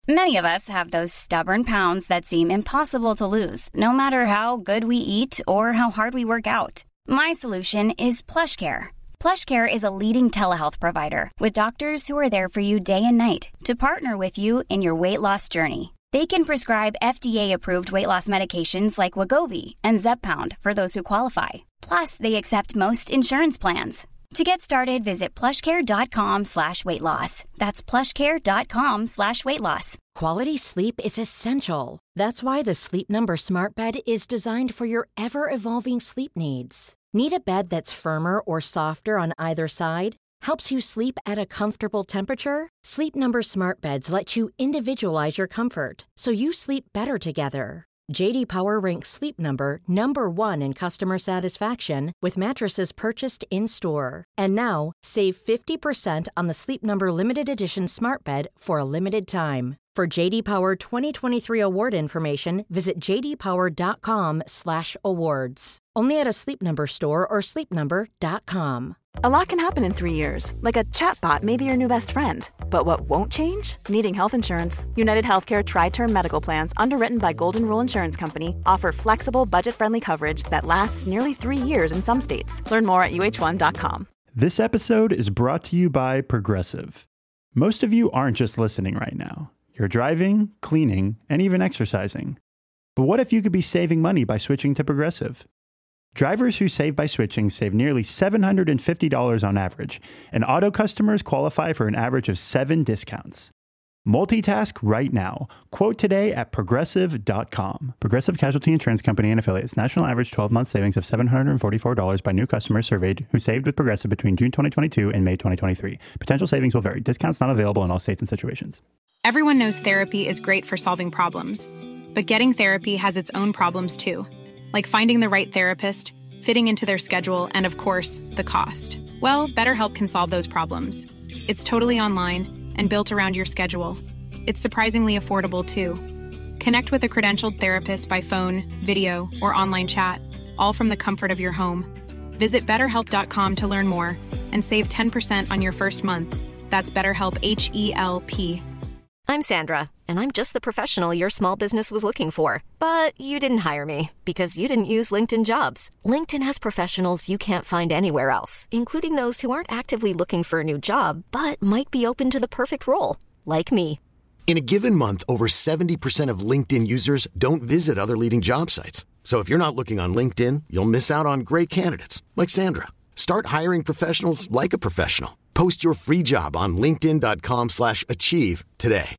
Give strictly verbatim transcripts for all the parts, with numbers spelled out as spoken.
Many of us have those stubborn pounds that seem impossible to lose, no matter how good we eat or how hard we work out. My solution is PlushCare. PlushCare is a leading telehealth provider with doctors who are there for you day and night to partner with you in your weight loss journey. They can prescribe F D A-approved weight loss medications like Wegovy and Zepbound for those who qualify. Plus, they accept most insurance plans. To get started, visit plushcare.com slash weight loss. That's plushcare.com slash weight loss. Quality sleep is essential. That's why the Sleep Number Smart Bed is designed for your ever-evolving sleep needs. Need a bed that's firmer or softer on either side? Helps you sleep at a comfortable temperature? Sleep Number Smart Beds let you individualize your comfort so you sleep better together. J D Power ranks Sleep Number number one in customer satisfaction with mattresses purchased in-store. And now, save fifty percent on the Sleep Number Limited Edition Smart Bed for a limited time. For J D Power twenty twenty-three award information, visit jdpower.com slash awards. Only at a Sleep Number store or sleep number dot com. A lot can happen in three years, like a chatbot may be your new best friend. But what won't change? Needing health insurance. United Healthcare Tri-Term Medical Plans, underwritten by Golden Rule Insurance Company, offer flexible, budget-friendly coverage that lasts nearly three years in some states. Learn more at U H one dot com. This episode is brought to you by Progressive. Most of you aren't just listening right now. You're driving, cleaning, and even exercising. But what if you could be saving money by switching to Progressive? Drivers who save by switching save nearly seven hundred fifty dollars on average, and auto customers qualify for an average of seven discounts. Multitask right now. Quote today at progressive dot com. Progressive Casualty Insurance Company and Affiliates. National average twelve-month savings of seven hundred forty-four dollars by new customers surveyed who saved with Progressive between June twenty twenty-two and May twenty twenty-three. Potential savings will vary. Discounts not available in all states and situations. Everyone knows therapy is great for solving problems, but getting therapy has its own problems too. Like finding the right therapist, fitting into their schedule, and of course, the cost. Well, BetterHelp can solve those problems. It's totally online and built around your schedule. It's surprisingly affordable too. Connect with a credentialed therapist by phone, video, or online chat, all from the comfort of your home. Visit better help dot com to learn more and save ten percent on your first month. That's BetterHelp, H E L P. I'm Sandra, and I'm just the professional your small business was looking for. But you didn't hire me because you didn't use LinkedIn Jobs. LinkedIn has professionals you can't find anywhere else, including those who aren't actively looking for a new job, but might be open to the perfect role, like me. In a given month, over seventy percent of LinkedIn users don't visit other leading job sites. So if you're not looking on LinkedIn, you'll miss out on great candidates like Sandra. Start hiring professionals like a professional. Post your free job on linkedin dot com slash achieve today.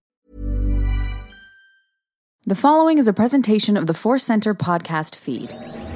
The following is a presentation of the Force Center podcast feed.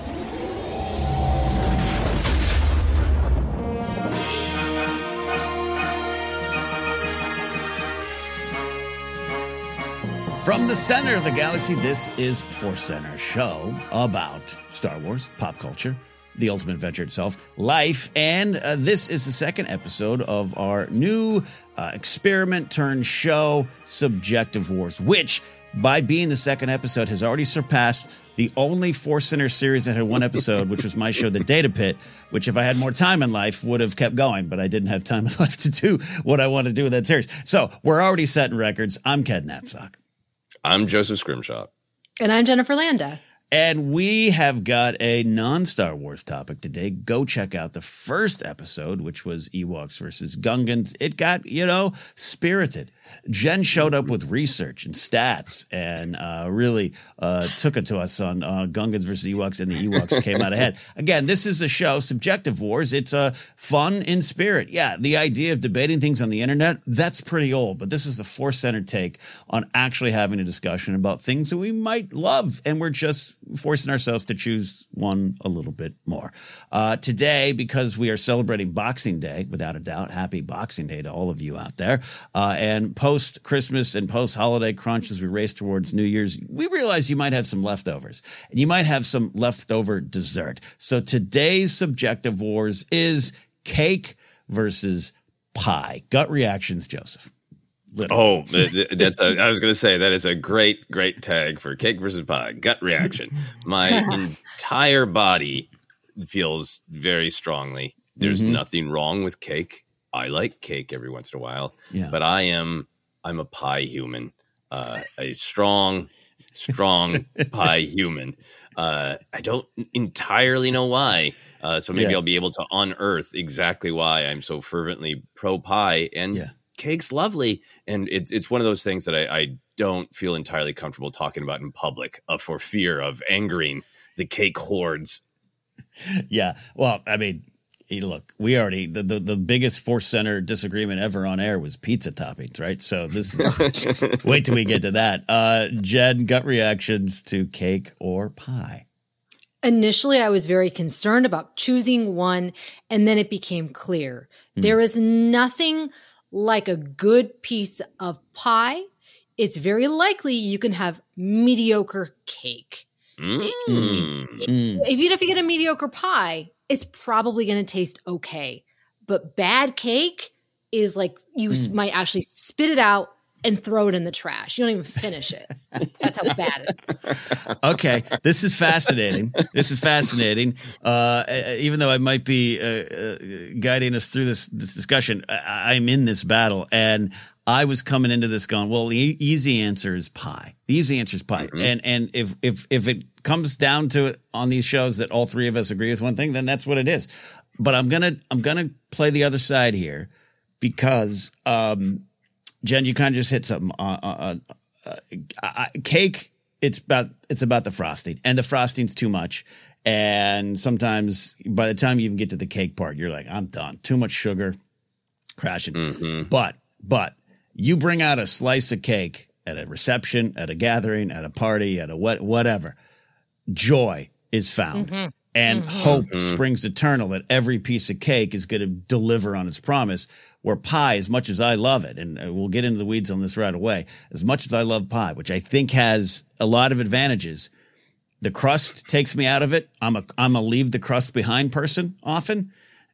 From the center of the galaxy, this is Force Center, a show about Star Wars, pop culture, the ultimate adventure itself, life, and uh, this is the second episode of our new uh, experiment turned show, Subjective Wars, which, by being the second episode, has already surpassed the only Force Center series that had one episode, which was my show, The Data Pit, which, if I had more time in life, would have kept going, but I didn't have time in life to do what I want to do with that series. So we're already setting records. I'm Ken Knapsack. I'm Joseph Scrimshaw. And I'm Jennifer Landa. And we have got a non-Star Wars topic today. Go check out the first episode, which was Ewoks versus Gungans. It got, you know, spirited. Jen showed up with research and stats and uh, really uh, took it to us on uh, Gungans versus Ewoks, and the Ewoks came out ahead. Again, this is a show, Subjective Wars. It's uh, fun in spirit. Yeah, the idea of debating things on the internet, that's pretty old, but this is the Force-centered take on actually having a discussion about things that we might love, and we're just forcing ourselves to choose one a little bit more. Uh, today, because we are celebrating Boxing Day, without a doubt, happy Boxing Day to all of you out there, uh, and post-Christmas and post-holiday crunch as we race towards New Year's, we realize you might have some leftovers, and you might have some leftover dessert. So today's Subjective Wars is cake versus pie. Gut reactions, Joseph. Literally. Oh, that's a, I was going to say that is a great, great tag for cake versus pie. Gut reaction. My entire body feels very strongly. There's mm-hmm. nothing wrong with cake. I like cake every once in a while, yeah. but I am I'm a pie human. uh, a strong, strong pie human. Uh, I don't entirely know why. Uh, so maybe Yeah. I'll be able to unearth exactly why I'm so fervently pro pie. And Yeah. cake's lovely. And it's it's one of those things that I, I don't feel entirely comfortable talking about in public uh, for fear of angering the cake hordes. Yeah. Well, I mean, hey, look, we already the, the the biggest Force Center disagreement ever on air was pizza toppings, right? So this is wait till we get to that. Uh, Jen, gut reactions to cake or pie? Initially, I was very concerned about choosing one, and then it became clear. Mm. There is nothing like a good piece of pie. It's very likely you can have mediocre cake. Mm. If, even if you get a mediocre pie, it's probably going to taste okay. But bad cake is like you mm. might actually spit it out and throw it in the trash. You don't even finish it. That's how bad it is. Okay. This is fascinating. This is fascinating. Uh, even though I might be uh, uh, guiding us through this, this discussion, I, I'm in this battle. And I was coming into this going, well, the e- easy answer is pie. The easy answer is pie. Mm-hmm. And and if if if it comes down to it on these shows that all three of us agree with one thing, then that's what it is. But I'm gonna I'm gonna play the other side here because um, Jen, you kind of just hit something. Uh, uh, uh, uh, cake, it's about it's about the frosting, and the frosting's too much. And sometimes by the time you even get to the cake part, you're like, I'm done. Too much sugar, crashing. Mm-hmm. But but. You bring out a slice of cake at a reception, at a gathering, at a party, at a what, whatever. Joy is found. Mm-hmm. And mm-hmm. hope mm-hmm. springs eternal that every piece of cake is going to deliver on its promise. Where pie, as much as I love it, and we'll get into the weeds on this right away, as much as I love pie, which I think has a lot of advantages, the crust takes me out of it. I'm a I'm a leave the crust behind person often.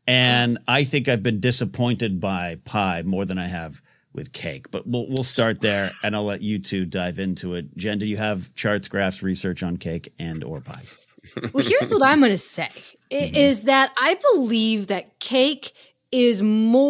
And I think I've been disappointed by pie more than I have with cake, but we'll we'll start there, and I'll let you two dive into it. Jen, do you have charts, graphs, research on cake and or pie? Well, here's what I'm going to say: mm-hmm. is that I believe that cake is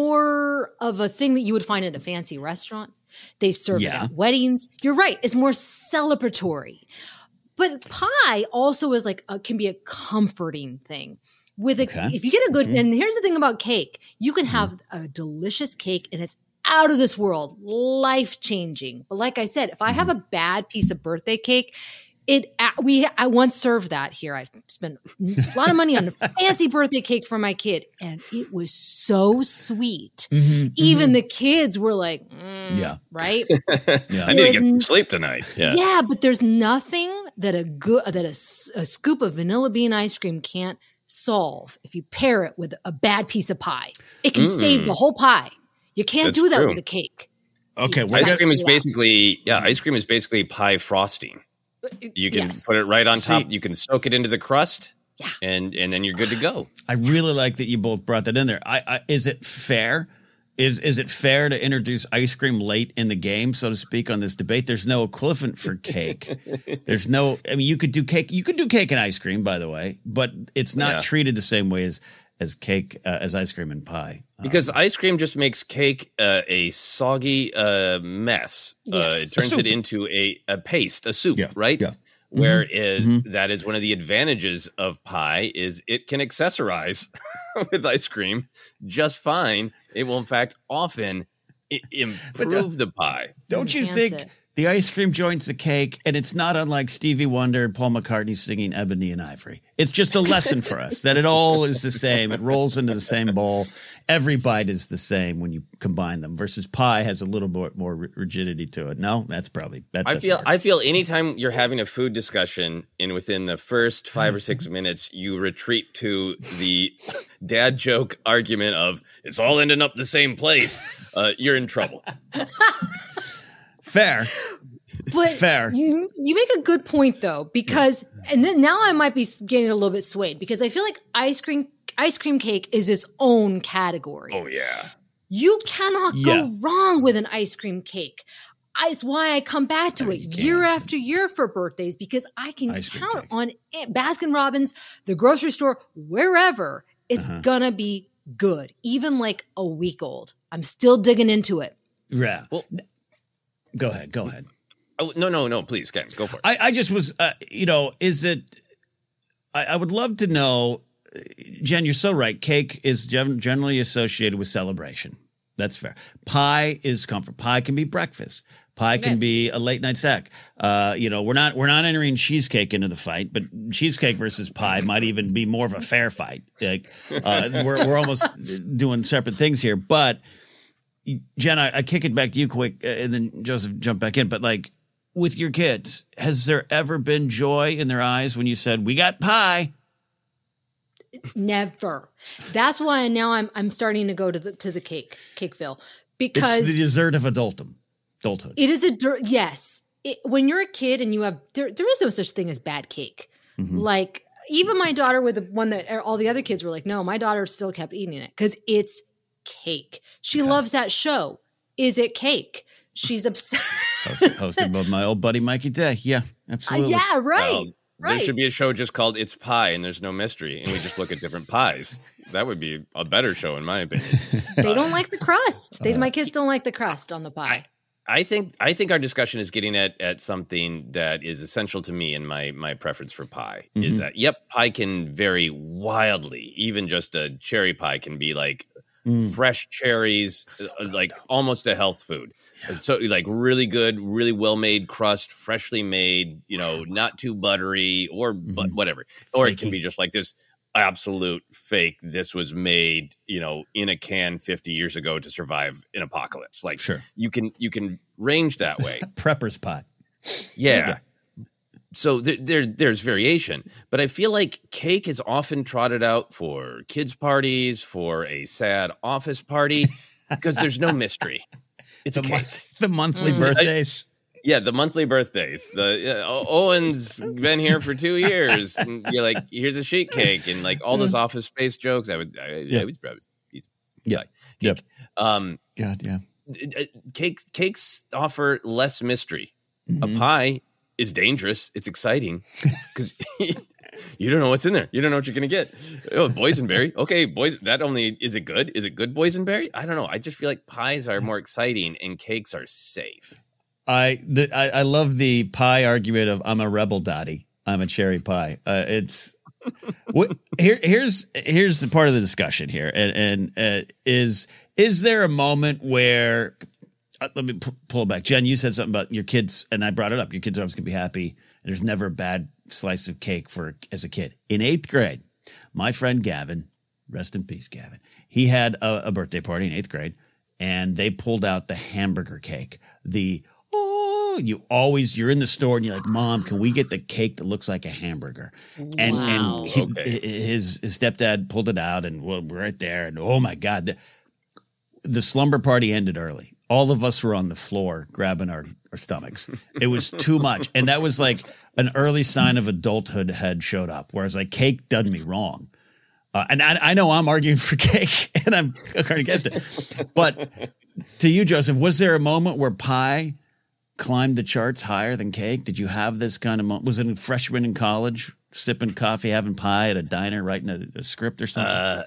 more of a thing that you would find at a fancy restaurant. They serve yeah. it at weddings. You're right; it's more celebratory. But pie also is like a, can be a comforting thing. With a, okay. if you get a good, mm-hmm. and here's the thing about cake: you can have mm-hmm. a delicious cake, and it's out of this world, life-changing. But like I said, if I have a bad piece of birthday cake, it we I once served that here. I spent a lot of money on a fancy birthday cake for my kid, and it was so sweet. Mm-hmm, Even mm-hmm. the kids were like, mm, "Yeah, right." yeah. I need to get some sleep tonight. Yeah, yeah, but there's nothing that a good that a, a scoop of vanilla bean ice cream can't solve if you pair it with a bad piece of pie. It can mm. save the whole pie. You can't That's do that true. with a cake. Okay. Well, ice cream is basically, yeah, ice cream is basically pie frosting. You can yes. put it right on top. See, you can soak it into the crust, yeah. and, and then you're good to go. I really like that you both brought that in there. I, I Is it fair? Is is it fair to introduce ice cream late in the game, so to speak, on this debate? There's no equivalent for cake. There's no – I mean, you could do cake. You could do cake and ice cream, by the way, but it's not yeah. treated the same way as – as cake, uh, as ice cream and pie. Because um, ice cream just makes cake uh, a soggy uh, mess. Yes. Uh, it turns it into a, a paste, a soup, yeah. right? Yeah. Whereas mm-hmm. that is one of the advantages of pie is it can accessorize with ice cream just fine. It will, in fact, often I- improve the pie. Don't you Enhance think it. The ice cream joins the cake, and it's not unlike Stevie Wonder and Paul McCartney singing Ebony and Ivory. It's just a lesson for us that it all is the same. It rolls into the same bowl. Every bite is the same when you combine them versus pie has a little bit more rigidity to it. No, that's probably that I feel work. I feel anytime you're having a food discussion and within the first five or six minutes you retreat to the dad joke argument of it's all ending up the same place, uh, you're in trouble. Fair. But Fair. You, you make a good point though, because and then now I might be getting a little bit swayed because I feel like ice cream ice cream cake is its own category. Oh yeah. You cannot Yeah. go wrong with an ice cream cake. I- It's why I come back to No, it you year can't. after year for birthdays because I can Ice cream count cake. on it. Baskin Robbins, the grocery store, wherever, it's Uh-huh. gonna be good. Even like a week old. I'm still digging into it. Yeah. Well, Go ahead. Go ahead. Oh, no, no, no, please, Ken, go for it. I, I just was, uh, you know, is it, I, I would love to know, Jen, you're so right. Cake is gen- generally associated with celebration. That's fair. Pie is comfort. Pie can be breakfast. Pie can Okay. be a late night snack. Uh, you know, we're not we're not entering cheesecake into the fight, but cheesecake versus pie might even be more of a fair fight. Like uh, we're we're almost doing separate things here. But Jen, I, I kick it back to you quick, uh, and then Joseph jump back in. But like with your kids, has there ever been joy in their eyes when you said, "We got pie"? Never. That's why now I'm I'm starting to go to the to the cake Cakeville because It's the dessert of adultum, adulthood. it is a dir- yes. It, when you're a kid and you have there there is no such thing as bad cake. Mm-hmm. Like even my daughter with the one that all the other kids were like, no, my daughter still kept eating it because it's cake. She Okay. loves that show. Is it cake? She's obsessed. hosted, hosted by my old buddy Mikey Day. Yeah, absolutely. yeah, right. Well, right. There should be a show just called It's Pie and there's no mystery. And we just look at different pies. That would be a better show, in my opinion. They don't like the crust. They, my kids don't like the crust on the pie. I think I think our discussion is getting at at something that is essential to me and my my preference for pie Mm-hmm. is that yep, pie can vary wildly. Even just a cherry pie can be like Mm. fresh cherries, uh, like almost a health food. So like really good, really well made crust, freshly made, you know, not too buttery or but whatever. Or it can Flaky. be just like this absolute fake. This was made, you know, in a can fifty years ago to survive an apocalypse. Like Sure. you can you can range that way. Prepper's pie. Yeah. So th- there, there's variation, but I feel like cake is often trotted out for kids' parties, for a sad office party, because there's no mystery. It's a The, cake. mon- the monthly Mm. birthdays. Yeah, the monthly birthdays. The uh, O- Owen's been here for two years. And you're like, here's a sheet cake, and like all those Office Space jokes. I would, I, Yeah. I would probably, he's, Yeah. like, Yep. cake. Um, God, yeah. cake, cakes offer less mystery. Mm-hmm. A pie is dangerous. It's exciting because you don't know what's in there. You don't know what you're going to get. Oh, boysenberry. Okay, boys. That only is it good? Is it good boysenberry? I don't know. I just feel like pies are more exciting and cakes are safe. I, the, I I love the pie argument of I'm a rebel Dottie. I'm a cherry pie. Uh, it's what here. Here's here's the part of the discussion here, and and uh, is is there a moment where uh, let me p- pull it back. Jen, you said something about your kids, and I brought it up. Your kids are always gonna be happy. There's never a bad slice of cake for as a kid. In eighth grade, my friend Gavin, rest in peace, Gavin. He had a, a birthday party in eighth grade, and they pulled out the hamburger cake. The oh, you always you're in the store and you're like, Mom, can we get the cake that looks like a hamburger? And Wow. and he, Okay. his his stepdad pulled it out, and we're right there. And oh my God, the, the slumber party ended early. All of us were on the floor grabbing our, our stomachs. It was too much, and that was like an early sign of adulthood had showed up. Whereas like cake done me wrong. Uh, and I, I know I'm arguing for cake, and I'm going against it. But to you, Joseph, was there a moment where pie climbed the charts higher than cake? Did you have this kind of moment? Was it a freshman in college, sipping coffee, having pie at a diner, writing a, a script or something? Uh,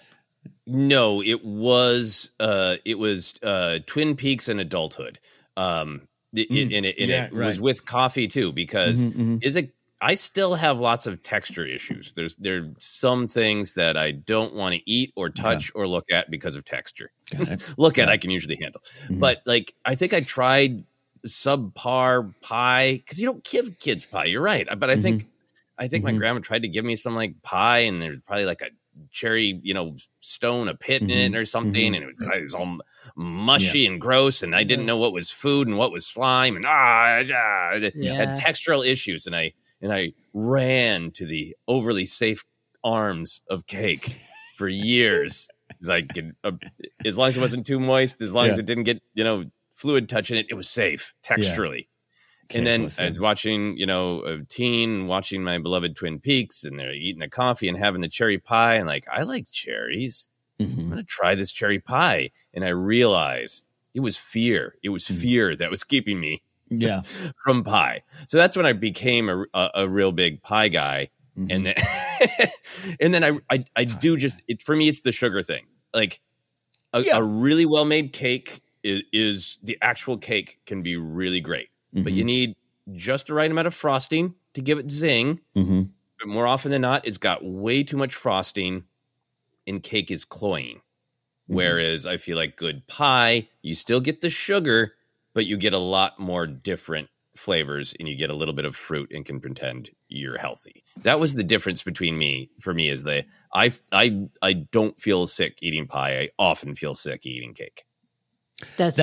no, it was uh, it was uh, Twin Peaks and adulthood. Um, it, Mm, and it, and yeah, it right. was with coffee too, because Mhm, mhm. is it? I still have lots of texture issues. There's there are some things that I don't want to eat or touch or look at because of texture. Got it. Look at I can usually handle, Mhm. but like I think I tried subpar pie because you don't give kids pie. You're right, but I think I think my Mhm. grandma tried to give me some like pie, and there's probably like a cherry, you know, stone, a pit in Mhm. it or something, Mhm. and it was, it was all mushy and gross, and I didn't know what was food and what was slime, and ah, ah I Yeah. had textural issues, and I and I ran to the overly safe arms of cake for years. As I could, uh, as long as it wasn't too moist, as long as Yeah. it didn't get, you know, fluid touching it, it was safe texturally. Cake And then was I was watching, you know, a teen watching my beloved Twin Peaks, and they're eating the coffee and having the cherry pie. And like, I like cherries. I'm Mhm. going to try this cherry pie. And I realized it was fear. It was fear that was keeping me Yeah. from pie. So that's when I became a, a, a real big pie guy. Mhm. And then, and then I, I, I do just, it, for me, it's the sugar thing. Like a, Yeah. a really well-made cake is, is the actual cake can be really great. But you Mhm. need just the right amount of frosting to give it zing. Mm-hmm. But more often than not, it's got way too much frosting and cake is cloying. Mm-hmm. Whereas I feel like good pie, you still get the sugar, but you get a lot more different flavors and you get a little bit of fruit and can pretend you're healthy. That was the difference between me, for me, is the I, I, I don't feel sick eating pie. I often feel sick eating cake. That's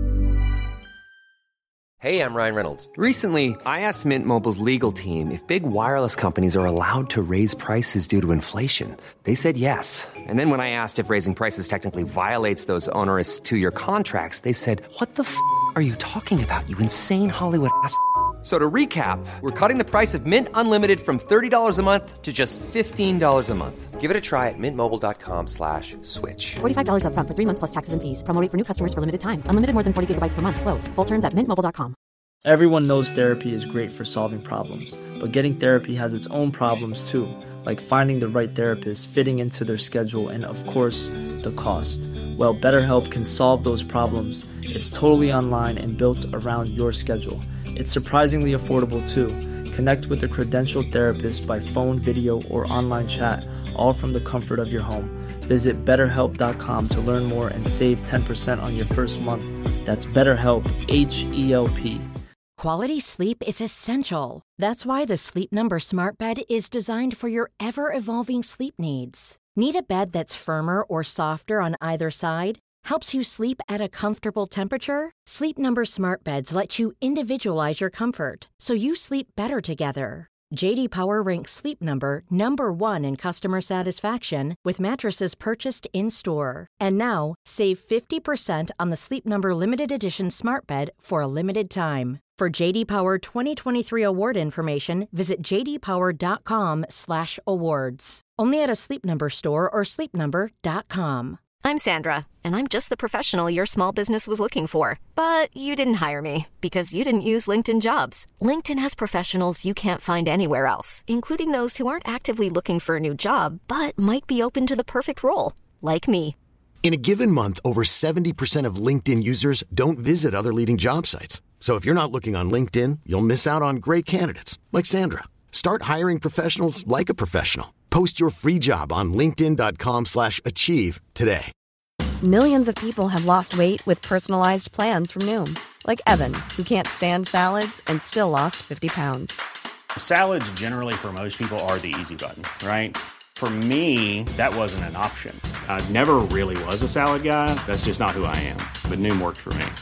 Hey, I'm Ryan Reynolds. Recently, I asked Mint Mobile's legal team if big wireless companies are allowed to raise prices due to inflation. They said yes. And then when I asked if raising prices technically violates those onerous two-year contracts, they said, what the f*** are you talking about, you insane Hollywood ass f- So to recap, we're cutting the price of Mint Unlimited from thirty dollars a month to just fifteen dollars a month. Give it a try at mintmobile.com slash switch. forty-five dollars up front for three months plus taxes and fees. Promo rate for new customers for limited time. Unlimited more than forty gigabytes per month. Slows full terms at mint mobile dot com. Everyone knows therapy is great for solving problems, but getting therapy has its own problems too, like finding the right therapist, fitting into their schedule, and of course, the cost. Well, BetterHelp can solve those problems. It's totally online and built around your schedule. It's surprisingly affordable too. Connect with a credentialed therapist by phone, video, or online chat, all from the comfort of your home. Visit better help dot com to learn more and save ten percent on your first month. That's BetterHelp, H E L P. Quality sleep is essential. That's why the Sleep Number Smart Bed is designed for your ever-evolving sleep needs. Need a bed that's firmer or softer on either side? Helps you sleep at a comfortable temperature? Sleep Number Smart Beds let you individualize your comfort, so you sleep better together. J D Power ranks Sleep Number number one in customer satisfaction with mattresses purchased in-store. And now, save fifty percent on the Sleep Number Limited Edition Smart Bed for a limited time. For J D Power twenty twenty-three award information, visit j d power dot com slash awards. Only at a Sleep Number store or sleep number dot com. I'm Sandra, and I'm just the professional your small business was looking for. But you didn't hire me because you didn't use LinkedIn Jobs. LinkedIn has professionals you can't find anywhere else, including those who aren't actively looking for a new job, but might be open to the perfect role, like me. In a given month, over seventy percent of LinkedIn users don't visit other leading job sites. So if you're not looking on LinkedIn, you'll miss out on great candidates like Sandra. Start hiring professionals like a professional. Post your free job on linkedin dot com slash achieve today. Millions of people have lost weight with personalized plans from Noom. Like Evan, who can't stand salads and still lost fifty pounds. Salads generally for most people are the easy button, right? For me, that wasn't an option. I never really was a salad guy. That's just not who I am. But Noom worked for me.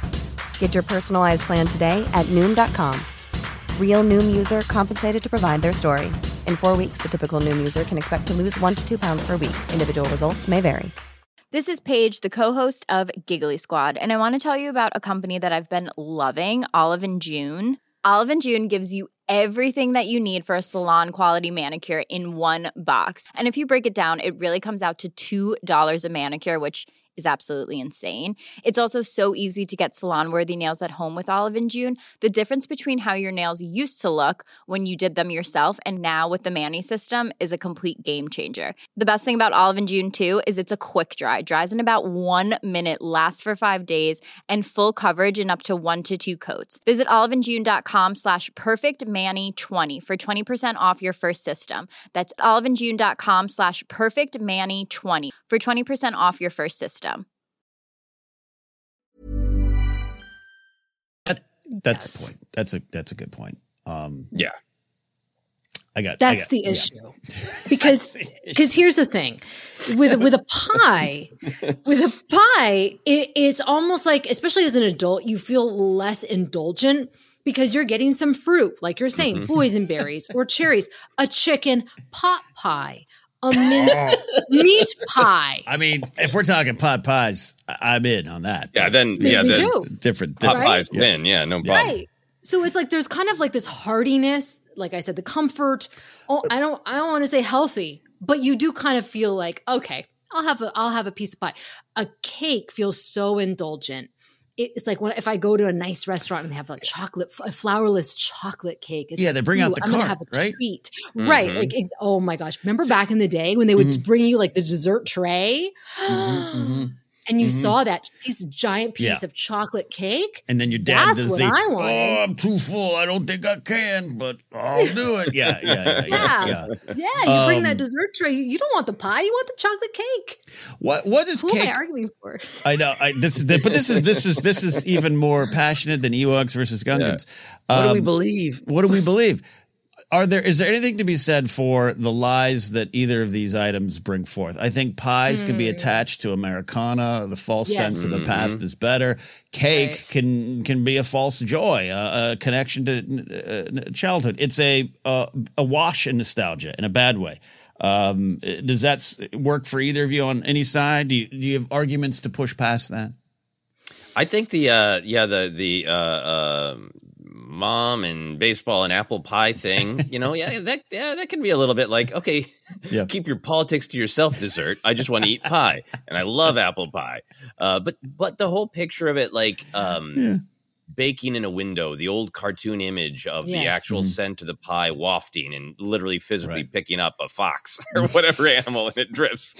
Get your personalized plan today at Noom dot com. Real Noom user compensated to provide their story. In four weeks, the typical Noom user can expect to lose one to two pounds per week. Individual results may vary. This is Paige, the co-host of Giggly Squad, and I want to tell you about a company that I've been loving, Olive and June. Olive and June gives you everything that you need for a salon-quality manicure in one box. And if you break it down, it really comes out to two dollars a manicure, which is absolutely insane. It's also so easy to get salon-worthy nails at home with Olive and June. The difference between how your nails used to look when you did them yourself and now with the Mani system is a complete game changer. The best thing about Olive and June, too, is it's a quick dry. Dries in about one minute, lasts for five days, and full coverage in up to one to two coats. Visit oliveandjune.com slash perfectmani20 for twenty percent off your first system. That's oliveandjune.com slash perfectmani20 for twenty percent off your first system. That, that's Yes. a point. That's a that's a good point. Um, Yeah. I got That's I got, the yeah. issue. Because because here's the thing. With with a pie, with a pie, it, it's almost like, especially as an adult, you feel less indulgent because you're getting some fruit, like you're saying, Mm-hmm. boysenberries or cherries, a chicken pot pie, a minced meat pie. I mean, if we're talking pot pies, I- I'm in on that. Yeah, then Me- yeah, me then too. Different, Hot different pies yeah. win. Yeah, no problem. Right. So it's like there's kind of like this hardiness, like I said, the comfort. Oh, I don't I don't want to say healthy, but you do kind of feel like, okay, I'll have a I'll have a piece of pie. A cake feels so indulgent. It- It's like when if I go to a nice restaurant and they have like chocolate, a flourless chocolate cake. It's Yeah, they bring out ooh, the I'm gonna cart, have a right? treat, Mhm. right? Like, ex- oh my gosh! Remember back in the day when they would Mhm. bring you like the dessert tray? Mhm, mhm. and you Mhm. saw that piece, giant piece Yeah. of chocolate cake. And then your dad That's does what the, I wanted. oh, I'm too full. I don't think I can, but I'll do it. Yeah, yeah, yeah, yeah. Yeah. yeah. Yeah, you bring Um, that dessert tray. You you don't want the pie. You want the chocolate cake. What what is Who cake? am I arguing for? I know. I, this is, but this is this is this is even more passionate than Ewoks versus Gungans. What do we Um, believe? What do we believe? Are there is there anything to be said for the lies that either of these items bring forth? I think pies could be attached to Americana. The false Yes. sense of the Mhm. past is better. Cake Right. can can be a false joy, a, a connection to uh, childhood. It's a uh, a wash in nostalgia in a bad way. Um, does that s- work for either of you on any side? Do you, do you have arguments to push past that? I think the uh, yeah the the uh, uh, mom and baseball and apple pie thing, you know, yeah that yeah that can be a little bit like, okay, Yeah. keep your politics to yourself, dessert. I just want to eat pie, and I love apple pie. Uh, but but the whole picture of it, like um, Yeah. baking in a window, the old cartoon image of the Yes. actual Mhm. scent of the pie wafting and literally physically Right. picking up a fox or whatever animal, and it drifts.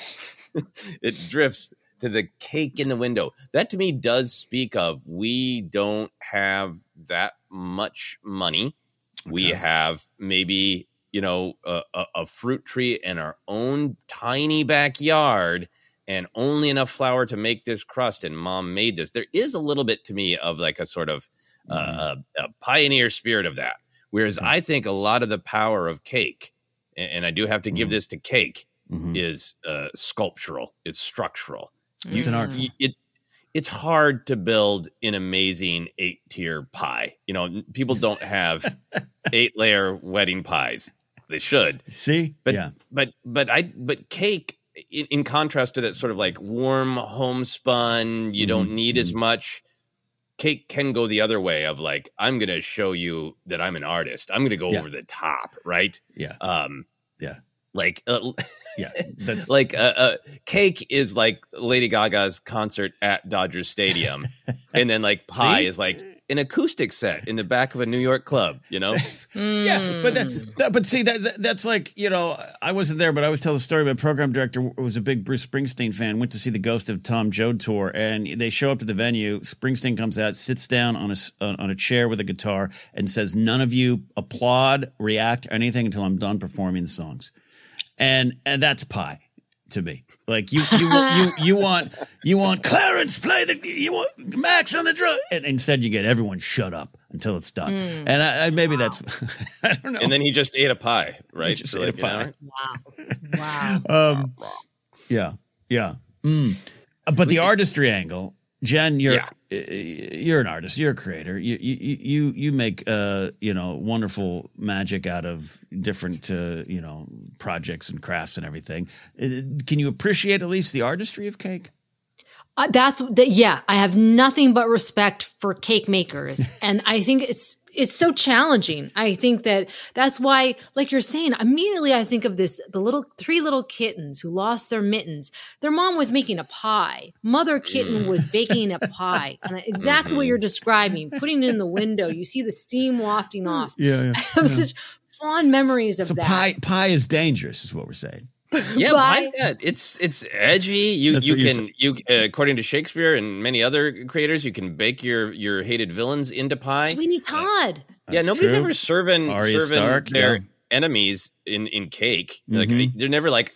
It drifts to the cake in the window. That to me does speak of we don't have that much money. We have maybe, you know, a, a, a fruit tree in our own tiny backyard and only enough flour to make this crust. And mom made this. There is a little bit to me of like a sort of uh, a, a pioneer spirit of that. Whereas I think a lot of the power of cake, and, and I do have to give this to cake, Mhm. is uh, sculptural. It's structural. It's an art. You- it, it's hard to build an amazing eight tier pie. You know, n- people don't have eight layer wedding pies. They should, See? but yeah. but but I but cake. In, in contrast to that sort of like warm homespun, you don't need as much. Cake can go the other way of like, I'm going to show you that I'm an artist. I'm going to go Yeah. over the top, right? Yeah. Um, Yeah. like uh, Yeah. That's, like uh, uh, cake is like Lady Gaga's concert at Dodger Stadium, and then like pie See? is like an acoustic set in the back of a New York club. You know, yeah, but that, that, but see that, that that's like, you know, I wasn't there, but I always tell the story about a program director who was a big Bruce Springsteen fan, went to see the Ghost of Tom Joad tour, and they show up to the venue. Springsteen comes out, sits down on a s- on on a chair with a guitar, and says, "None of you applaud, react, or anything until I'm done performing the songs," and and that's pie to me. Like you, you, you, you want, you want Clarence play the, you want Max on the drum, and instead you get everyone shut up until it's done. Mm. And I, I maybe that's, I don't know. and then he just ate a pie, right? just For ate a like an pie. hour. Wow. Wow. Um, yeah, yeah. Mm. Uh, But the artistry angle, Jen, you're Yeah. uh, you're an artist. You're a creator. You you you you make uh you know wonderful magic out of different uh, you know projects and crafts and everything. Uh, Can you appreciate at least the artistry of cake? Uh, that's that. Yeah, I have nothing but respect for cake makers, and I think it's it's so challenging. I think that that's why, like you're saying, immediately I think of this: the little three little kittens who lost their mittens. Their mom was making a pie. Mother kitten was baking a pie, and exactly what you're describing, putting it in the window. You see the steam wafting off. Yeah, yeah. I have such fond memories of So that. pie pie is dangerous, is what we're saying. Yeah, Pie? pie's good. It's it's edgy. You That's you what you can you uh, according to Shakespeare and many other creators, you can bake your your hated villains into pie. Sweeney Todd. yeah, That's nobody's true. ever serving Arya serving Stark, their yeah. enemies in in cake. Like Mhm. they're never like,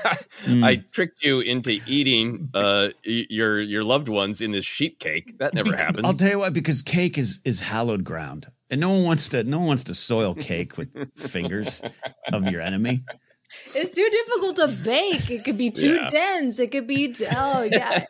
I tricked you into eating uh y- your your loved ones in this sheet cake. That never Bec- happens. I'll tell you what, because cake is is hallowed ground, and no one wants to no one wants to soil cake with fingers of your enemy. It's too difficult to bake. It could be too Yeah. dense. It could be oh yeah.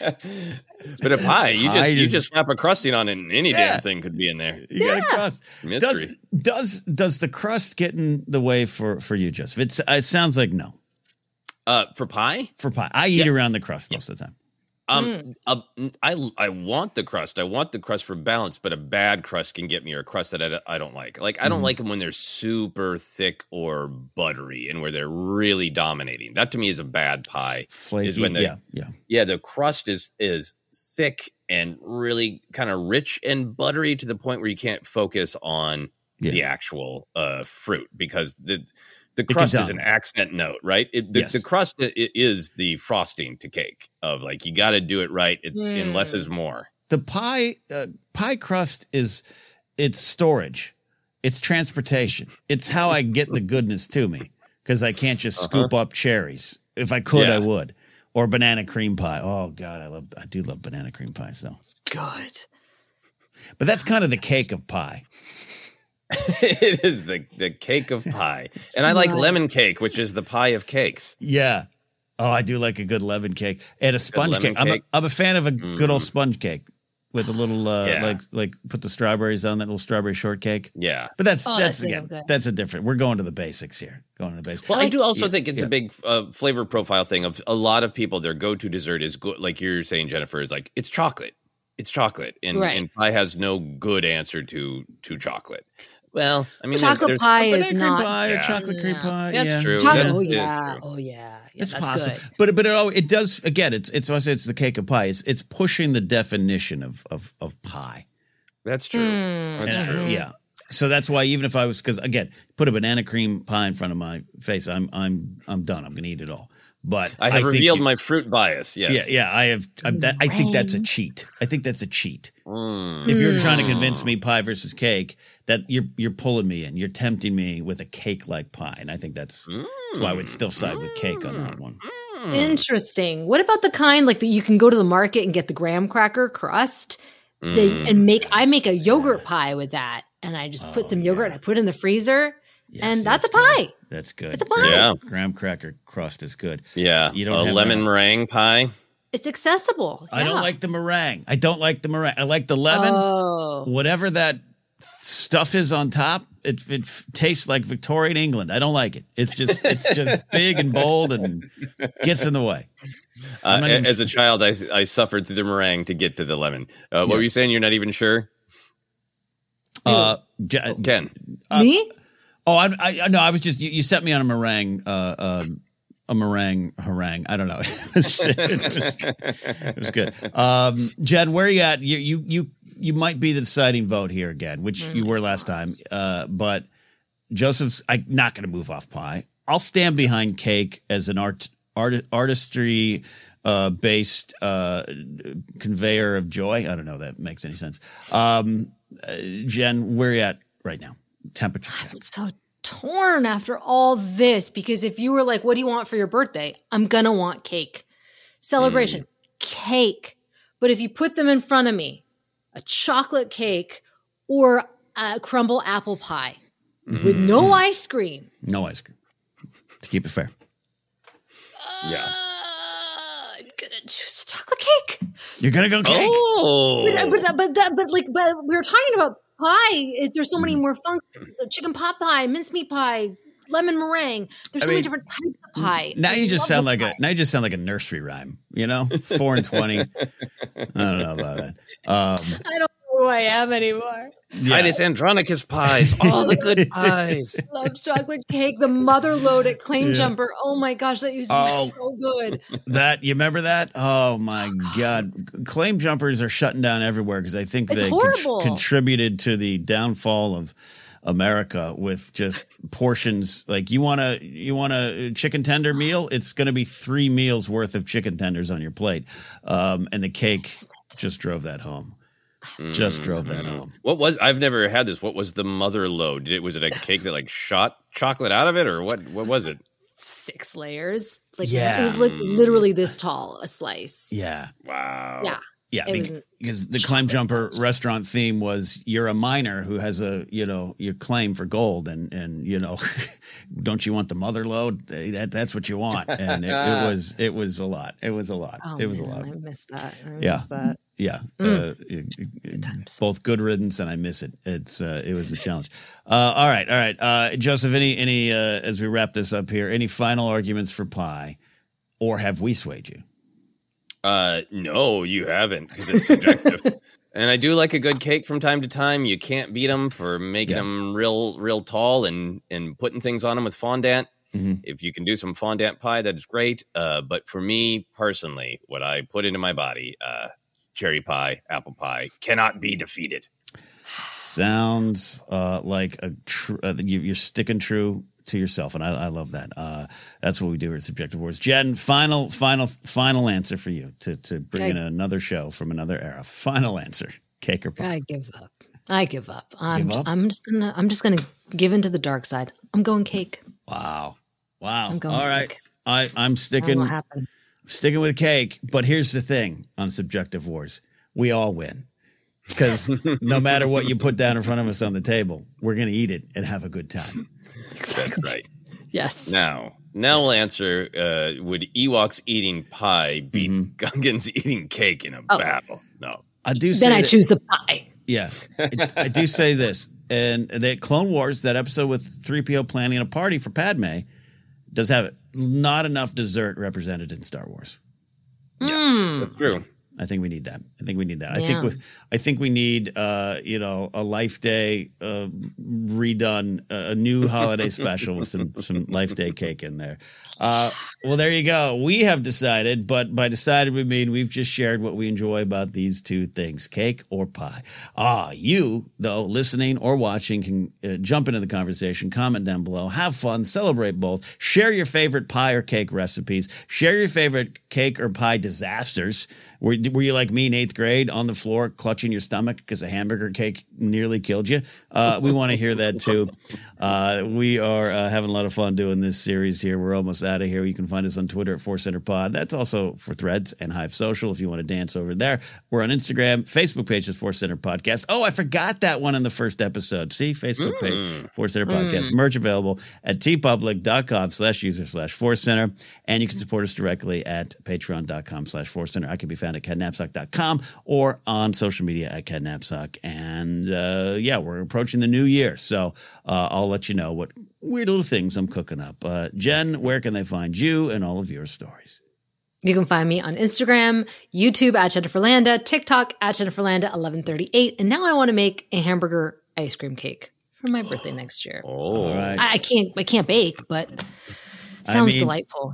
But a pie, you Pie just you is- just slap a crusting on it, and any Yeah. damn thing could be in there. You got a crust. Mystery. Does does does the crust get in the way for for you, Joseph? It's it sounds like no Uh, for pie, for pie. I eat Yeah. around the crust most of the time. Um, uh, I I want the crust. I want the crust for balance, but a bad crust can get me, or a crust that I, I don't like. Like I don't Mhm. like them when they're super thick or buttery, and where they're really dominating. That to me is a bad pie. Flaky, is when the, yeah, yeah. yeah, the crust is is thick and really kind of rich and buttery to the point where you can't focus on Yeah. the actual uh, fruit because the The crust is an accent note, right? It, the, yes. the crust it is the frosting to cake of like, you got to do it right. It's mm. in less is more. The pie, uh, pie crust is it's storage. It's transportation. It's how I get the goodness to me because I can't just uh-huh. scoop up cherries. If I could, yeah. I would. Or banana cream pie. Oh God, I love. I do love banana cream pie. So good. But that's kind of the cake of pie. It is the, the cake of pie. And I like lemon cake, which is the pie of cakes. Yeah. Oh, I do like a good lemon cake. And a sponge cake. cake. I'm, a, I'm a fan of a mm. good old sponge cake with a little, uh, yeah. like, like put the strawberries on that little strawberry shortcake. Yeah. But that's, oh, that's, that's, again, that's a different, we're going to the basics here. Going to the basics. Well, I do also yeah. think it's yeah. a big uh, flavor profile thing of a lot of people, their go-to dessert is, go- like you're saying, Jennifer, is like, it's chocolate. It's chocolate. And, right. and pie has no good answer to to chocolate. Well, I mean, chocolate there's, pie there's is not pie yeah. or chocolate cream yeah. pie. That's yeah. true. Chocolate, that's, oh yeah, true. oh yeah, yeah. It's that's possible, good. but but it oh, it does again. It's it's I say it's the cake of pie. It's it's pushing the definition of of of pie. That's true. Mm. That's and, true. Yeah. So that's why even if I was because again, put a banana cream pie in front of my face, I'm I'm I'm done. I'm gonna eat it all. But I have I revealed you, my fruit bias. Yes. Yeah, yeah. I have. I'm, that, I think that's a cheat. I think that's a cheat. Mm. If you're trying to convince me pie versus cake, that you're you're pulling me in. You're tempting me with a cake like pie, and I think that's, mm. that's why I would still side with cake on that one. Mm. Interesting. What about the kind like that you can go to the market and get the graham cracker crust mm. they, and make? I make a yogurt pie with that, and I just oh, put some yogurt yeah. and I put it in the freezer. Yes, and that's, that's a pie. Good. That's good. It's a pie. Yeah. Graham cracker crust is good. Yeah. You don't a have lemon that. meringue pie. It's accessible. I yeah. don't like the meringue. I don't like the meringue. I like the lemon. Oh. Whatever that stuff is on top, it it f- tastes like Victorian England. I don't like it. It's just it's just big and bold and gets in the way. Uh, as a child, I, I suffered through the meringue to get to the lemon. Uh, what yeah. were you saying? You're not even sure? Uh, J- Ken. Uh, Me? Oh, I, I no, I was just you, you set me on a meringue, uh, uh, a meringue harangue. I don't know. it, was, it, was, it was good. Um, Jen, where are you at? You you you you might be the deciding vote here again, which mm-hmm. you were last time. Uh, but Joseph's I'm not going to move off pie. I'll stand behind cake as an art art artistry uh, based uh, conveyor of joy. I don't know if that makes any sense. Um, uh, Jen, where are you at right now? Temperature. I'm so torn after all this because if you were like, what do you want for your birthday? I'm going to want cake. Celebration, mm. cake. But if you put them in front of me, a chocolate cake or a crumble apple pie mm-hmm. with no ice cream. No ice cream. To keep it fair. Uh, yeah. I'm going to choose chocolate cake. You're going to go cake? Oh. But, but, but, but, but, like, but we were talking about pie. There's so many more functions. Chicken pot pie, mincemeat pie, lemon meringue. There's so I mean, many different types of pie. Now you just sound like pie. a now you just sound like a nursery rhyme. You know, four and twenty. I don't know about that. Um, I don't know who I am anymore. Yeah. Titus Andronicus pies, all the good pies. I love chocolate cake, the mother load at Claim yeah. Jumper. Oh my gosh, that used to oh, be so good. That you remember that? Oh my god, Claim Jumpers are shutting down everywhere because I think it's they con- contributed to the downfall of America with just portions. Like you want a you want a chicken tender meal, it's going to be three meals worth of chicken tenders on your plate, um, and the cake just drove that home. Just drove that home. What was? I've never had this. What was the mother load? Did it was it a cake that like shot chocolate out of it, or what? What was it? Six layers. Like yeah. it was like literally this tall a slice. Yeah. Wow. Yeah. Yeah, because, because the Claim Jumper restaurant theme was you're a miner who has a, you know, your claim for gold and, and you know, don't you want the mother load? That That's what you want. And it, it was it was a lot. It was a lot. Oh, it was man, a lot. I missed that. I yeah. missed that. Yeah. Mm. Uh, good times. Both good riddance and I miss it. It's uh, It was a challenge. Uh, all right. All right. Uh, Joseph, any, any uh, as we wrap this up here, any final arguments for pie or have we swayed you? Uh, no, you haven't because it's subjective. And I do like a good cake from time to time. You can't beat them for making yeah. them real, real tall and, and putting things on them with fondant. Mm-hmm. If you can do some fondant pie, that is great. Uh, but for me personally, what I put into my body, uh, cherry pie, apple pie cannot be defeated. Sounds uh, like a tr- uh, you, you're sticking true to yourself, and I, I love that. Uh, that's what we do here at Subjective Wars. Jen, final, final, final answer for you to to bring I, in another show from another era. Final answer: cake or pie? I give up. I give up. I'm, give up? I'm just gonna. I'm just gonna give in to the dark side. I'm going cake. Wow, wow. I'm going All right, cake. I, I'm sticking. What happened? Sticking with cake, but here's the thing on Subjective Wars: we all win. Because no matter what you put down in front of us on the table, we're going to eat it and have a good time. That's right. Yes. Now, now we'll answer, uh, would Ewoks eating pie beat mm-hmm. Gungans eating cake in a oh. battle? No. I do. Then I that, choose the pie. Yeah. I, I do say this. And that Clone Wars, that episode with three P O planning a party for Padme, does have not enough dessert represented in Star Wars. Yeah, mm. That's true. I think we need that. I think we need that. Yeah. I think we, I think we need, uh, you know, a Life Day uh, redone, uh, a new holiday special with some some Life Day cake in there. Uh, well, there you go. We have decided, but by decided we mean we've just shared what we enjoy about these two things: cake or pie. Ah, you though, listening or watching, can uh, jump into the conversation, comment down below, have fun, celebrate both, share your favorite pie or cake recipes, share your favorite cake or pie disasters. Were, were you like me in eighth grade on the floor clutching your stomach because a hamburger cake nearly killed you? Uh, we want to hear that too. Uh, we are uh, having a lot of fun doing this series here. We're almost out of here. You can find us on Twitter at Force Center Pod. That's also for Threads and Hive Social if you want to dance over there. We're on Instagram. Facebook page is Force Center Podcast. Oh, I forgot that one in the first episode. See? Facebook page, mm. Force Center Podcast. Mm. Merch available at tpublic.com slash user slash Force Center. And you can support us directly at patreon.com slash Force Center. I can be found at ken napzok dot com or on social media at ken napzok. And uh, yeah, we're approaching the new year. So uh, I'll let you know what weird little things I'm cooking up. Uh, Jen, where can they find you and all of your stories? You can find me on Instagram, YouTube at Jennifer Landa, TikTok at Jennifer Landa eleven thirty-eight. And now I want to make a hamburger ice cream cake for my birthday next year. Oh, all right. I, I can't I can't bake, but it sounds I mean, delightful.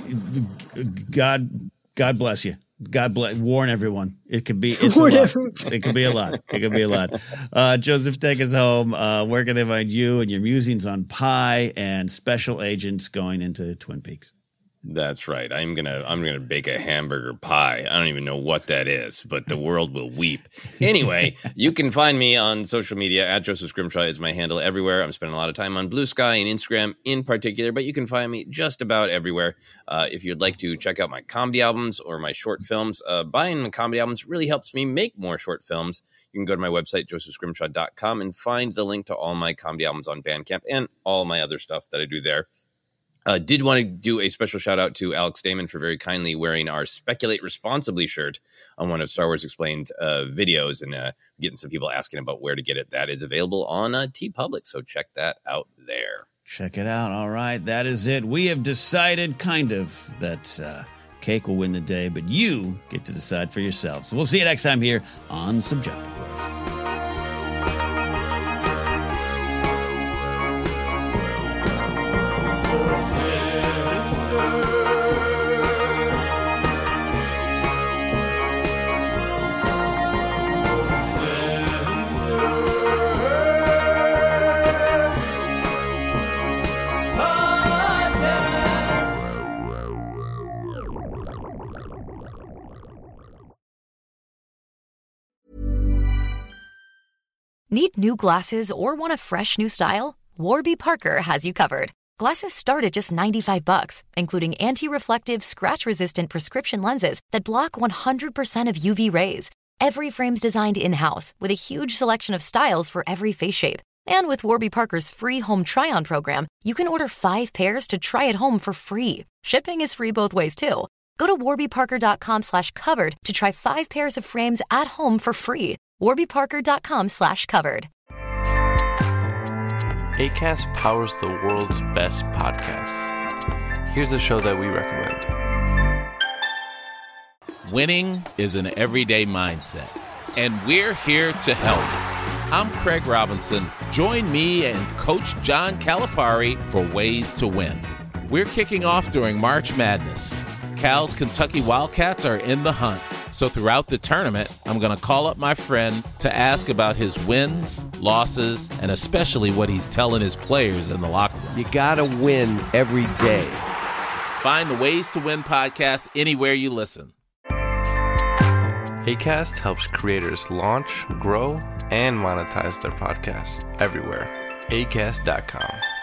God God bless you. God bless. Warn everyone. It could be. It's a lot. It could be a lot. It could be a lot. Uh, Joseph, take us home. Uh, where can they find you and your musings on pie and special agents going into Twin Peaks? That's right. I'm gonna I'm gonna bake a hamburger pie. I don't even know what that is, but the world will weep. Anyway, you can find me on social media at Joseph Scrimshaw is my handle everywhere. I'm spending a lot of time on Blue Sky and Instagram in particular, but you can find me just about everywhere. Uh, if you'd like to check out my comedy albums or my short films, uh, buying my comedy albums really helps me make more short films. You can go to my website, joseph scrimshaw dot com, and find the link to all my comedy albums on Bandcamp and all my other stuff that I do there. Uh, did want to do a special shout out to Alex Damon for very kindly wearing our Speculate Responsibly shirt on one of Star Wars Explained uh, videos and uh, getting some people asking about where to get it. That is available on uh, TeePublic, so check that out there. Check it out. All right, that is it. We have decided kind of that uh, cake will win the day, but you get to decide for yourself. So we'll see you next time here on Subjective Wars. Need new glasses or want a fresh new style? Warby Parker has you covered. Glasses start at just ninety-five bucks, including anti-reflective, scratch-resistant prescription lenses that block one hundred percent of U V rays. Every frame's designed in-house with a huge selection of styles for every face shape. And with Warby Parker's free home try-on program, you can order five pairs to try at home for free. Shipping is free both ways, too. Go to warbyparker.com slash covered to try five pairs of frames at home for free. warbyparker.com slash covered. Acast powers the world's best podcasts. Here's a show that we recommend. Winning is an everyday mindset, and we're here to help. I'm Craig Robinson. Join me and Coach John Calipari for Ways to Win. We're kicking off during March Madness. Cal's Kentucky Wildcats are in the hunt, So throughout the tournament, I'm going to call up my friend to ask about his wins, losses, and especially what he's telling his players in the locker room. You got to win every day. Find the Ways to Win podcast anywhere you listen. Acast helps creators launch, grow, and monetize their podcasts everywhere. acast dot com.